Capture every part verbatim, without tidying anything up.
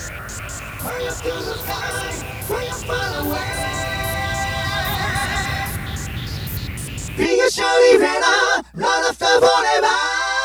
Fire to the sky, fire far away. Be a surely better, run after forever.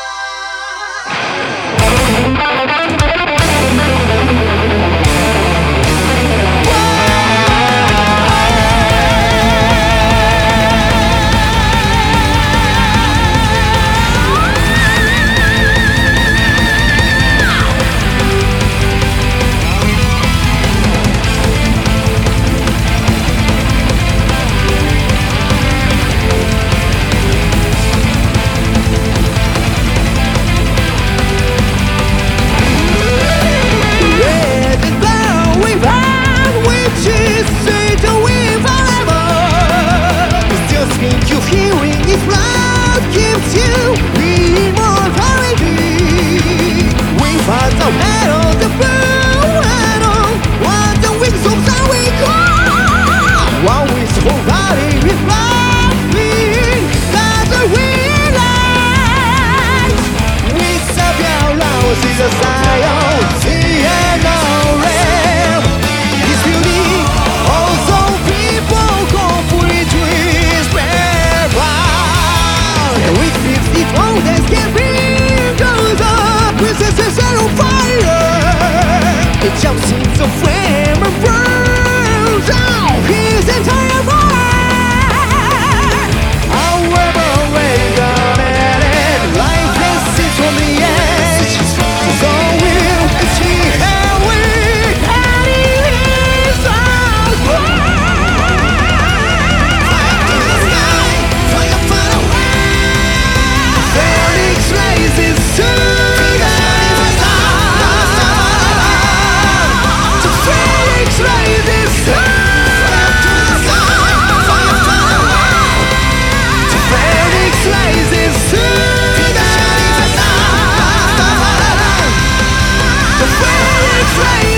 It jumps into flame and burns out his entire mind. However, already gone at it, lifeless is from the edge. So will she have we had his eyes. Fire to the sky, fire far away. Phoenix rises soon. Right.